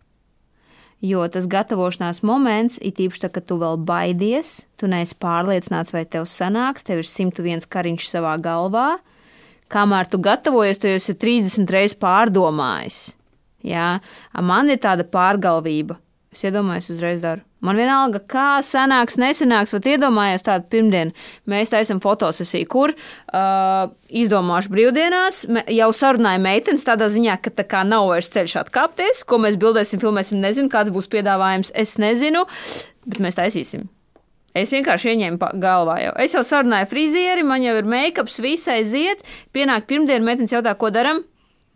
Jo tas gatavošanās moments, it īpaši tā, ka tu vēl baidies, tu neesi pārliecināts, vai tev sanāks, tev ir 101 kariņš savā galvā. Kamēr tu gatavojies, tu esi 30 reizes pārdomājis. Jā, man ir tāda pārgalvība. Es iedomājos, uzreiz daru. Man vienalga, kā sanāks, nesanāks, vat iedomājos tādu pirmdienu. Mēs taisam fotosesiju, kur izdomāšu brīvdienās. Jau sarunāju meitenes tādā ziņā, ka tā kā nav vairs ceļš atkāpties, ko mēs bildēsim, filmēsim, nezinu, kāds būs piedāvājums, es nezinu, bet mēs taisīsim. Es vienkārši ieņēmu galvā jau. Es jau sarunāju frizieri, man jau ir make-ups, visai ziet. Pienāk pirmdienu, meitenes jautā, ko daram?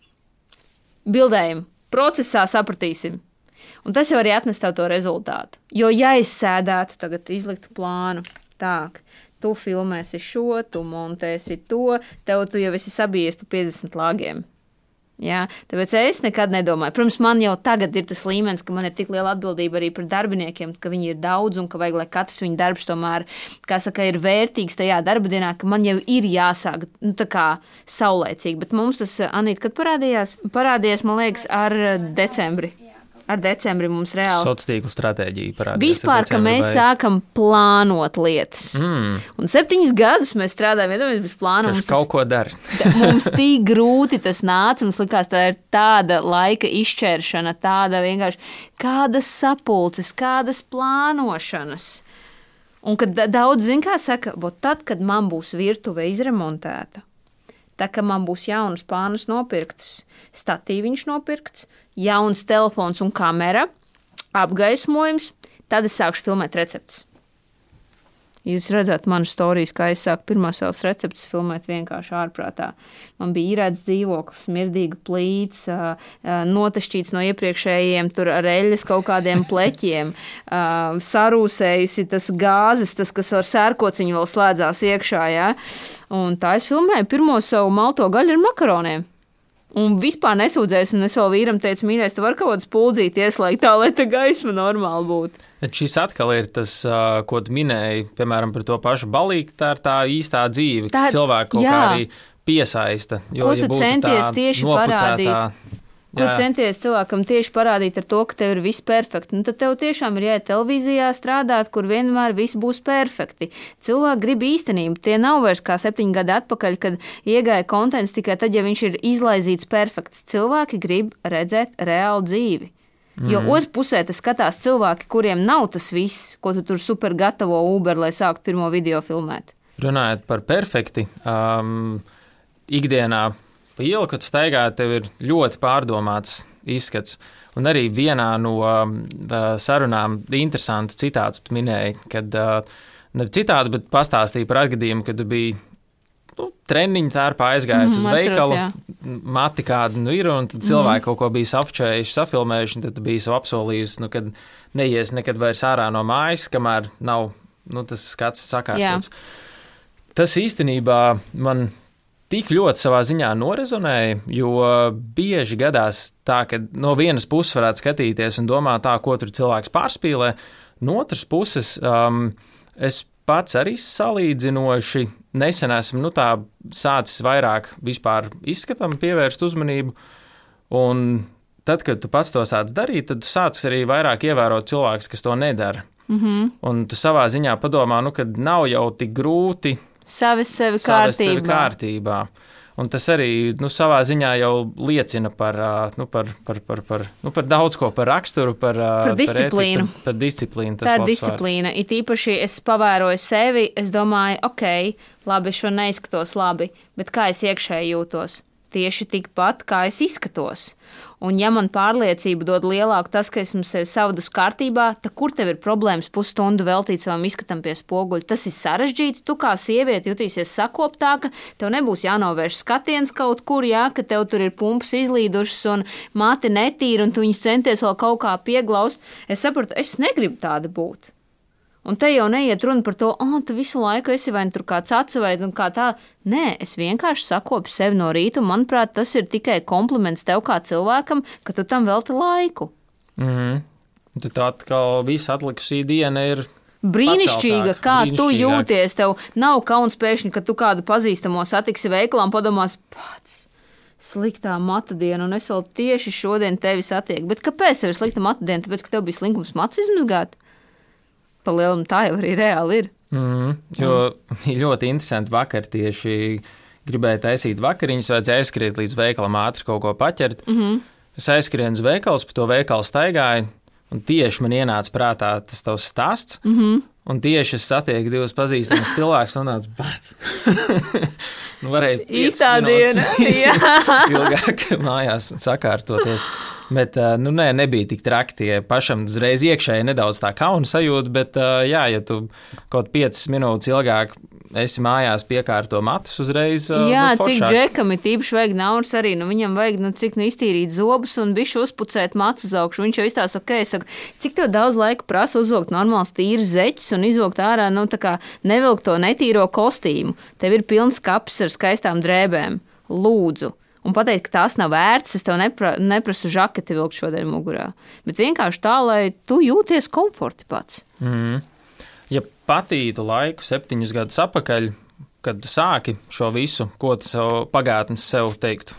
Bildējam. Procesā sapratīsim. Un tas jau arī atnes tev to rezultātu. Jo, ja es sēdētu, tagad izliktu plānu, tā, tu filmēsi šo, tu montēsi to, tev tu jau esi sabijies pa 50 lāgiem. Jā, tāpēc es nekad nedomāju. Protams, man jau tagad ir tas līmenis, ka man ir tik liela atbildība arī par darbiniekiem, ka viņi ir daudz un ka vajag, lai katrs viņa darbs tomēr, kā saka, ir vērtīgs tajā darba dienā, ka man jau ir jāsāk, tā kā saulēcīgi. Bet mums tas, Anīta, kad parādījās, man liekas, ar decembri. Ar decembri mums reāli. Sociālo tīklu stratēģija parādījās. Vispār, ka mēs sākam plānot lietas. Un 7 gadus mēs strādājam, iedomājamies bez plāna. Mums kaut ko dara. Mums tik grūti tas nāca. Mums likās, tā ir tāda laika izšķēršana, tāda vienkārši kādas sapulces, kādas plānošanas. Un kad daudz zin, kā saka, tad, kad man būs virtuve izremontēta, tā kā man būs jaunas pānas nopirktas, statīviņš nopirkts, jauns telefons un kamera, apgaismojums, tad es sākšu filmēt receptes. Jūs redzat manu storijas, kā es sāku pirmos savus receptus filmēt vienkārši ārprātā. Man bija īrēts dzīvoklis, smirdīga plīts, notašķīts no iepriekšējiem tur ar eļļas kaut kādiem pleķiem, sarūsējusi tas gāzes, tas, kas ar sērkociņu vēl slēdzās iekšā, jā. Un tā es filmēju pirmo savu malto gaļu ar makaroniem. Un vispār nesūdzējos, un es vēl vīram teicu, mīļais, tu vari kaut kādu spuldzīti ieslēgt tā, lai tā gaisma normāli būtu. Bet šis atkal ir tas, ko tu minēji, piemēram, par to pašu balīgu, tā ir tā īstā dzīve, kas cilvēku kaut kā arī piesaista. Jo, ko tu centies tieši parādīt? Ko centies cilvēkam tieši parādīt ar to, ka tev ir viss perfekti? Nu, tad tev tiešām ir jāiet televīzijā strādāt, kur vienmēr viss būs perfekti. Cilvēki grib īstenību. Tie nav vairs kā 7 gadi atpakaļ, kad iegāja kontents tikai tad, ja viņš ir izlaizīts perfekts. Cilvēki grib redzēt reālu dzīvi. Jo otrā pusē tas skatās cilvēki, kuriem nav tas viss, ko tu tur super gatavo Uber, lai sāktu pirmo video filmēt. Runājot par perfekti, ikdienā pa ielu, kad staigā, tev ir ļoti pārdomāts izskats. Un arī vienā no sarunām interesantu citātu tu minēji, kad ne citātu, bet pastāstīji par atgadījumu, kad tu biji treniņu tērpā aizgājis uz veikalu, mati kāda ir, un tad cilvēki kaut ko bija safčējuši, safilmējuši, un tad tu biji savu apsolījusi, kad neies nekad vairs ārā no mājas, kamēr nav tas skats sakārtots. Tas īstenībā man tik ļoti savā ziņā norezonēja, jo bieži gadās tā, ka no vienas puses varētu skatīties un domāt tā, ko tur cilvēks pārspīlē, no otras puses es pats arī salīdzinoši nesen esmu tā sācis vairāk vispār izskatam pievērst uzmanību, un tad, kad tu pats to sāc darīt, tad tu sāc arī vairāk ievērot cilvēkus, kas to nedara. Un tu savā ziņā padomā, kad nav jau tik grūti savas sevi kārtībā. Un tas arī savā ziņā jau liecina par daudz ko, par raksturu, par disciplīnu. Par disciplīnu. Tā ir disciplīna. It īpaši es pavēroju sevi, es domāju, ok, labi, es šo neizskatos labi, bet kā es iekšēji jūtos? Tieši tikpat, kā es izskatos. Un ja man pārliecība dod lielāku tas, ka esmu sevi savadus kārtībā, tad kur tev ir problēmas pusstundu veltīt savam izskatam pie spoguļa? Tas ir sarežģīti, tu kā sieviete jutīsies sakoptāka, tev nebūs jānovērš skatiens kaut kur, ka tev tur ir pumpas izlīdušas un mati netīra un tu viņas centies vēl kaut kā pieglaust. Es sapratu, es negribu tāda būt. Un te jau neiet runa par to, tu visu laiku esi vai tur kāds aca vai kā tā. Nē, es vienkārši sakopu sevi no rīta, un manuprāt, tas ir tikai kompliments tev kā cilvēkam, ka tu tam velti laiku. Tad atkal viss atlikusī diena ir brīnišķīga, kā tu jūties. Tev nav kauns pēkšņi, ka tu kādu pazīstamo satiksi veikalā un padomās, pats sliktā matu diena, un es vēl tieši šodien tevi satieku. Bet kāpēc tev ir slikta matu diena? Tāpēc, ka tev bija slinkums matus izmazgāt? Pa lielam tā jau arī reāli ir. Jo ļoti interesanti vakar tieši gribēju taisīt vakariņas, vajadzēja aizskriet līdz veikalam ātri kaut ko paķert. Es aizskrienu uz veikalu, pa to veikalu staigāju, un tieši man ienāca prātā tas tavs stāsts, un tieši es satieku divus pazīstamus cilvēkus, un nāc bats. Varēja 5 minūtes ilgāk mājās sakārtoties. Bet nebija tik traki, tie pašam uzreiz iekšēji nedaudz tā kauna sajūta, bet ja tu kaut 5 minūtes ilgāk esi mājās piekārto matus uzreiz. Cik džekam ir tīpaši vajag naudas arī, viņam vajag cik iztīrīt zobus un bišķi uzpucēt matus uz augšu. Viņš jau izstāsta, ok, es saku, cik tev daudz laika prasa uzvilkt normāls tīrs zeķis un izvilkt ārā, tā kā nevilkt to netīro kostīmu. Tev ir pilns kaps ar skaistām drēbēm. Lūdzu. Un pateikt, ka tās nav vērts, es tev neprasu žaketi vilkt šodien mugurā. Bet vienkārši tā, lai tu jūties komforti pats. Ja patītu laiku 7 gadus atpakaļ, kad tu sāki šo visu, ko tu savu pagātnes sev teiktu?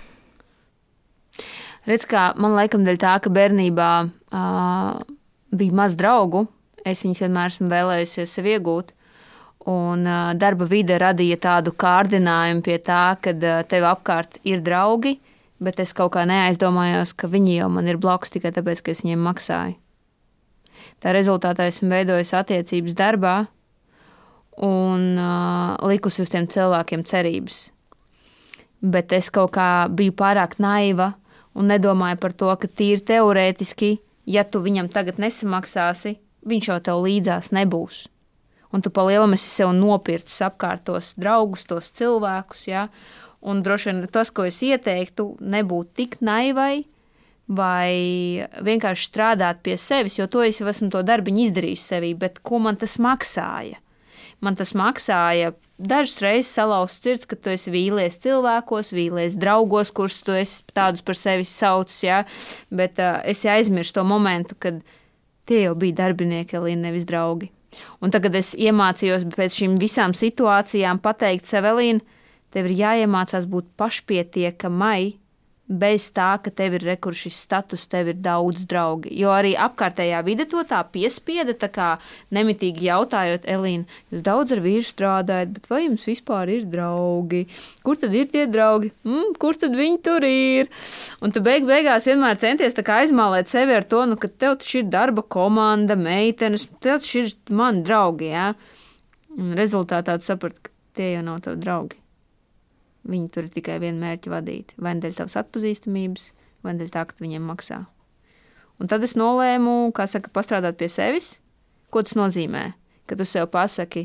Redz, kā man laikam dēļ tā, ka bērnībā bija maz draugu, es viņus vienmēr esmu vēlējusies sev iegūt. Un darba vide radīja tādu kārdinājumu pie tā, ka tev apkārt ir draugi, bet es kaut kā neaizdomājos, ka viņi jau man ir blakus tikai tāpēc, ka es viņiem maksāju. Tā rezultātā esmu veidojis attiecības darbā un likusi uz tiem cilvēkiem cerības. Bet es kaut kā biju pārāk naiva un nedomāju par to, ka tīri teorētiski, ja tu viņam tagad nesamaksāsi, viņš jau tev līdzās nebūs. Un tu palielam esi sev nopircis apkārt tos draugus, tos cilvēkus, un droši vien tas, ko es ieteiktu, nebūt tik naivai vai vienkārši strādāt pie sevis, jo to es jau esmu to darbiņu izdarījis sevī, bet ko man tas maksāja? Man tas maksāja dažas reizes salauzts sirds, ka tu esi vīlies cilvēkos, vīlies draugos, kurus tu esi tādus par sevi saucis, bet es aizmirstu to momentu, kad Tie jau bija darbinieki, Elīna, nevis draugi. Un tagad es iemācījos pēc šīm visām situācijām pateikt sev, Elīna, tev ir jāiemācās būt pašpietiekamai, bez tā, ka tev ir šis status, tev ir daudz draugi. Jo arī apkārtējā vide to tā piespieda, tā kā nemitīgi jautājot, Elīna, jūs daudz ar vīru strādājat, bet vai jums vispār ir draugi? Kur tad ir tie draugi? Kur tad viņi tur ir? Un tu beigās vienmēr centies tā kā aizmālēt sevi ar to, ka tev taču ir darba komanda, meitenes, tev taču ir mani draugi, jā? Un rezultātā tu saprati, ka tie jau nav tavi draugi. Viņi tur ir tikai vienu mērķi vadīti. Vai dēļ tavas atpazīstamības, vai dēļ tā, ka tu viņiem maksā. Un tad es nolēmu, pastrādāt pie sevis. Ko tas nozīmē? Ka tu sev pasaki,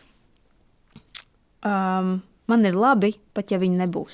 man ir labi, pat ja viņi nebūs.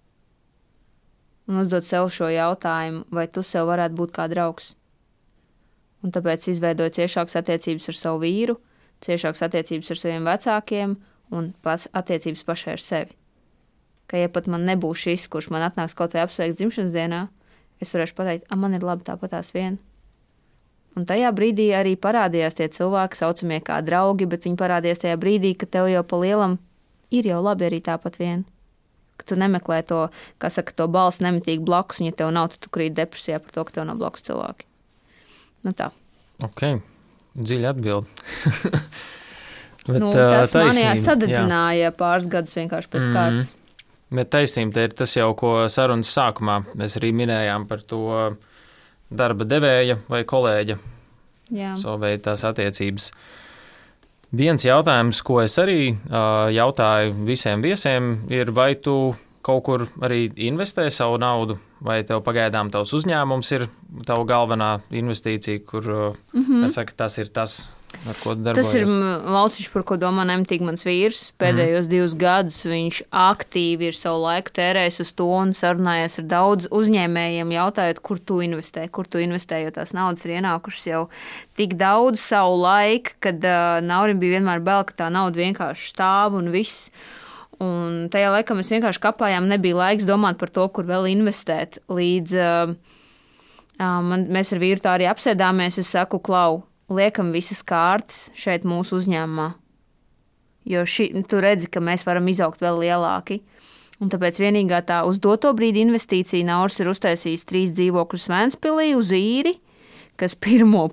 Un uzdot sev šo jautājumu, vai tu sev varētu būt kā draugs. Un tāpēc izveidoju ciešākas attiecības ar savu vīru, ciešākas attiecības ar saviem vecākiem un attiecības pašai ar sevi. Ka, ja pat man nebūs šis, kurš man atnāks kaut vai apsveikt dzimšanas dienā, es varēšu pateikt, man ir labi tāpatās vien. Un tajā brīdī arī parādījās tie cilvēki, saucamie kā draugi, bet viņi parādījās tajā brīdī, ka tev jau pa lielam ir jau labi arī tāpat vien. Ka tu nemeklē to, to balsi nemitīgi blakus, un ja tev nav, tad tu krīt depresijā par to, ka tev nav blakus cilvēki. Nu tā. Ok, dziļi atbildi. Tas manī sadedzināja pāris gadus vienkārši pēc kārtas. Bet taisnība ir tas jau, ko sarunas sākumā mēs arī minējām par to darba devēja vai kolēģa savu veidu tās attiecības. Viens jautājums, ko es arī jautāju visiem viesiem, ir, vai tu kaut kur arī investē savu naudu, vai tev pagaidām tavs uzņēmums ir tava galvenā investīcija, kur es saku, tas ir tas, ar ko darbojas. Tas ir lauciņš, par ko domā nemitīgi mans vīrs. Pēdējos 2 gadus viņš aktīvi ir savu laiku tērējis uz to un sarunājies ar daudz uzņēmējiem, jautājot, kur tu investē, jo tās naudas ir ienākušas jau tik daudz savu laiku, kad Naurim bija vienmēr bail, ka tā nauda vienkārši stāv un viss. Un tajā laikā mēs vienkārši kapājām, nebija laiks domāt par to, kur vēl investēt. Līdz mēs ar vīru tā arī apsēdāmies, es saku, Klau, liekam visas kārtas šeit mūsu uzņēmumā, jo tu redzi, ka mēs varam izaugt vēl lielāki. Un tāpēc vienīgā tā uz doto brīdi investīcija Nauris ir uztaisījis 3 dzīvokļus Vēnspilī uz īri, kas pirmos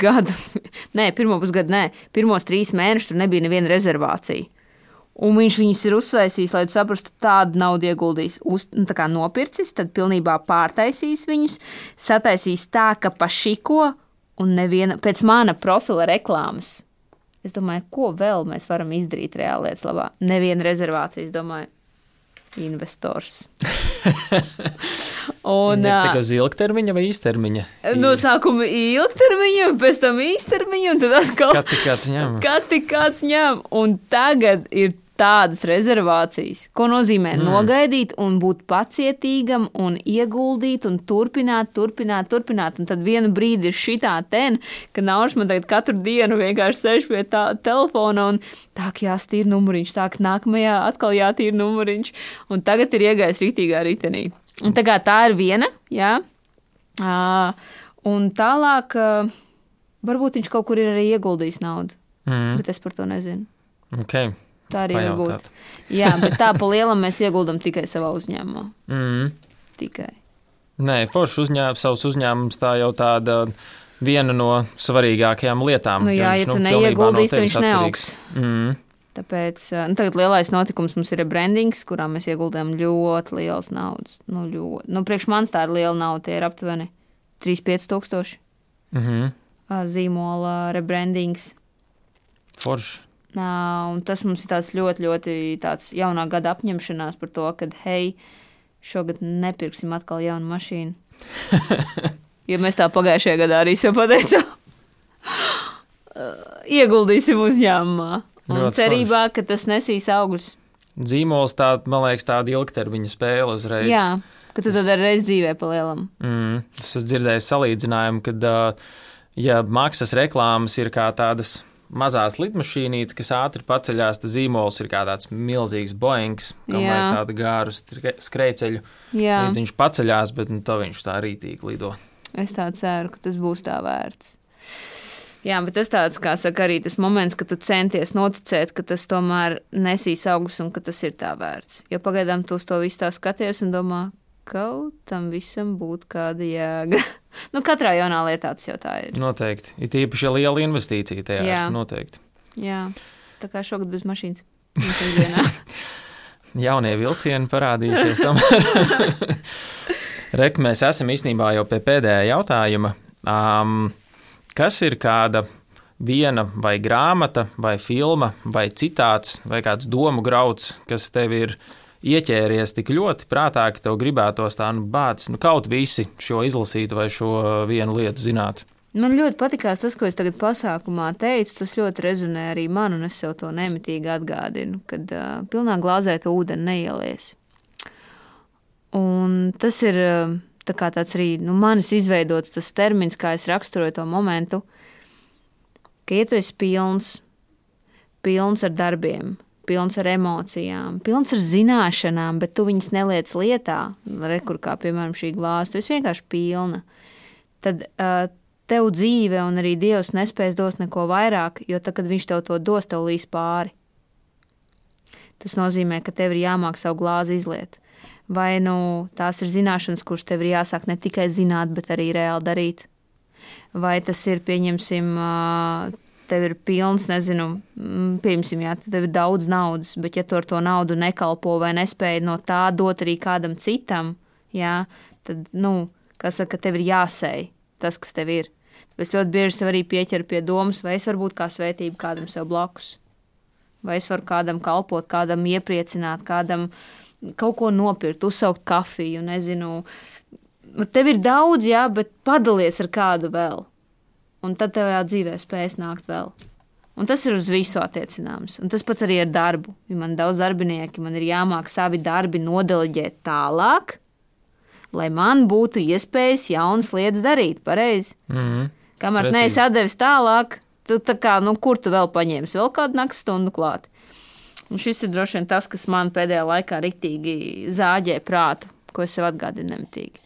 3 mēnešus tur nebija neviena rezervācija. Un viņš viņus ir uzsveicījis, lai saprastu, tādu naudu ieguldījis, tā kā nopircis, tad pilnībā pārtaisīs viņus, sataisīs tā, ka pašiko un neviena, pēc mana profila reklāmas. Es domāju, ko vēl mēs varam izdarīt reāli lietas labā? Neviena rezervācija, es domāju, investors. Un tā kā uz ilgtermiņa vai īstermiņa? No sākuma ilgtermiņa, pēc tam īstermiņa, un tad atkal kāds ņem. Un tagad ir tādas rezervācijas, ko nozīmē nogaidīt un būt pacietīgam un ieguldīt un turpināt. Un tad vienu brīdi ir šitā ka Nauris man tagad katru dienu vienkārši sēž pie tā telefona un tā, ka jāstīra numuriņš, tā, ka nākamajā atkal jātīra numuriņš. Un tagad ir iegājis rītīgā ritenī. Un tā ir viena, jā. Un tālāk, varbūt viņš kaut kur ir arī ieguldījis naudu, bet es par to nezinu. Okay. Tā arī var būt. Jā, bet tā pa lielam mēs ieguldam tikai savā uzņēmumā. Tikai. Nē, forši savs uzņēmums tā jau tāda viena no svarīgākajām lietām. Nu jā, ja tu neieguldīs, tad viņš neaugs. Tāpēc tagad lielais notikums mums ir rebrandings, kurā mēs ieguldām ļoti liels naudas. Priekš manis tā ir liela nauda, tie ir aptuveni 3-5 tūkstoši. Zīmola rebrandings. Forši. Un tas mums ir tāds ļoti, ļoti tāds jaunā gada apņemšanās par to, ka, hei, šogad nepirksim atkal jaunu mašīnu. Jo mēs tā pagājušajā gadā arī sev pateicām. Ieguldīsim uzņēmumā. Un cerībā, ka tas nesīs augļus. Zīmols tā, man liekas, tāda ilgtermiņa spēle uzreiz. Jā, ka tu tad arī reiz dzīvē pa lielam. Es esmu dzirdējis salīdzinājumu, kad, ja maksas reklāmas ir kā tādas mazās lidmašīnītes, kas ātri paceļās, tad zīmols ir kā tāds milzīgs Boeings, kam vajag tādu gāru skrejceļu. Līdz viņš paceļās, bet to viņš tā rītīgi lido. Es tā ceru, ka tas būs tā vērts. Jā, bet tas tāds, kā saka, arī tas moments, kad tu centies noticēt, ka tas tomēr nesīs augus un ka tas ir tā vērts. Jo pagaidām tu uz to visu tā skaties un domā, kaut tam visam būtu kāda jēga. Katrā jaunā lietā tas jau tā ir. Noteikti. Ir īpaši liela investīcija tajā. Jā. Noteikti. Jā, tā kā šogad bez mašīnas. Jaunie vilcieni parādījušies tomēr. Rek, mēs esam īstenībā jau pie pēdējā jautājuma. Kas ir kāda viena vai grāmata, vai filma, vai citāts, vai kāds domu grauds, kas tev ir ieķēries tik ļoti prātā, ka tev gribētos tā, kaut visi šo izlasītu vai šo vienu lietu zinātu? Man ļoti patikās tas, ko es tagad pasākumā teicu, tas ļoti rezonē arī man, un es sev to nemitīgi atgādinu, kad pilnā glāzēta ūdeni neielies. Un tas ir tāds arī manis izveidots tas termins, kā es raksturoju to momentu, ka ja tu esi pilns ar darbiem, pilns ar emocijām, pilns ar zināšanām, bet tu viņas neliec lietā, rekur kā piemēram šī glāze, tu esi vienkārši pilna, tad tev dzīve un arī Dievs nespēs dos neko vairāk, jo tad, kad viņš tev to dos, tev līs pāri. Tas nozīmē, ka tev ir jāmāk savu glāzi izliet. Vai tās ir zināšanas, kuras tev ir jāsāk ne tikai zināt, bet arī reāli darīt. Vai tas ir, pieņemsim, tev ir pilns, pieņemsim, jā, tev ir daudz naudas, bet ja tu ar to naudu nekalpo vai nespēji no tā dot arī kādam citam, jā, tad, kā saka, tev ir jāsēj tas, kas tev ir. Es ļoti bieži sev arī pieķeru pie domas, vai es varu būt kā svētība kādam sev blakus. Vai es varu kādam kalpot, kādam iepriecināt, kādam kaut ko nopirkt, uzsaukt kafiju, Tev ir daudz, jā, bet padalies ar kādu vēl. Un tad tevajā dzīvē spējas nākt vēl. Un tas ir uz visu attiecināms. Un tas pats arī ar darbu. Ja man daudz darbinieki, man ir jāmāk savi darbi nodeleģēt tālāk, lai man būtu iespējas jaunas lietas darīt, pareizi. Kamēr neesi atdevis tālāk, tu kur tu vēl paņemsi? Vēl kādu nakts stundu klāt. Un šis ir droši vien tas, kas man pēdējā laikā riktīgi zāģē prātu, ko es sev atgādinu nemitīgi.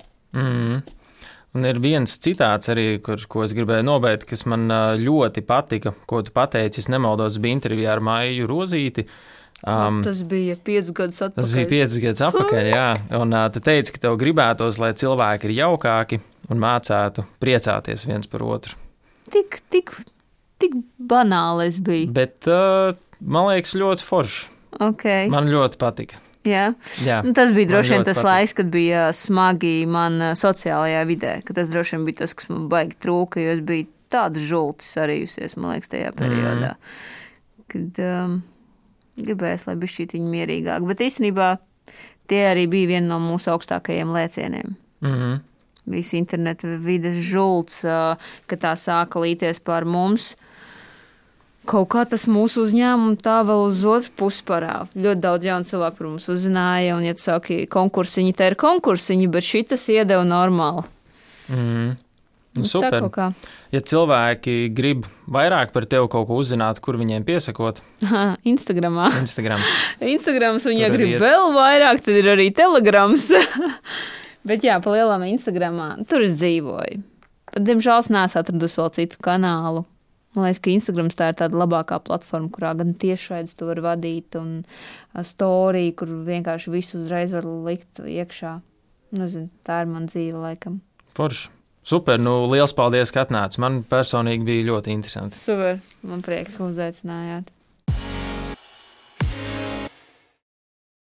Un ir viens citāts arī, ko es gribēju nobeigt, kas man ļoti patika, ko tu pateici, es nemaldos, bija intervijā ar Maiju Rozīti. Tas bija 5 gadus atpakaļ. Tas bija 5 gadus atpakaļ, jā. Un tu teici, ka tev gribētos, lai cilvēki ir jaukāki un mācētu priecāties viens par otru. Tik banāli es biju. Bet man liekas ļoti forši. Okay. Man ļoti patika. Jā. Tas bija droši vien tas laiks, kad bija smagi man sociālajā vidē, ka tas droši vien bija tas, kas man baigi trūka, jo es biju tāda žulti sarījusies, man liekas, tajā periodā. Kad gribējās, lai bišķītiņi mierīgāk. Bet īstenībā tie arī bija viena no mūsu augstākajiem lēcieniem. Visi interneta vides žults, ka tā sāka līties pār mums. Kaut kā tas mūsu uzņēmumu tā vēl uz otru pusi parāda. Ļoti daudz jaunu cilvēku par mums uzzināja, un, ja tu saki, konkursiņi, tā ir konkursiņi, bet šitas iedeva normāli. Super. Ja cilvēki grib vairāk par tevi kaut ko uzzināt, kur viņiem piesakot? Instagramā. Instagrams, un ja grib vēl vairāk, tad ir arī Telegrams. Bet jā, pa lielām Instagramā, tur es dzīvoju. Diemžēl es neesmu atradusi vēl citu kanālu. Man liekas, ka Instagrams tā ir tāda labākā platforma, kurā gan tiešraides tu var vadīt, un story, kur vienkārši visu uzreiz var likt iekšā. Tā ir man dzīve laikam. Forši. Super, liels paldies, ka atnāci. Man personīgi bija ļoti interesanti. Super, man prieks, ka uzaicinājāt.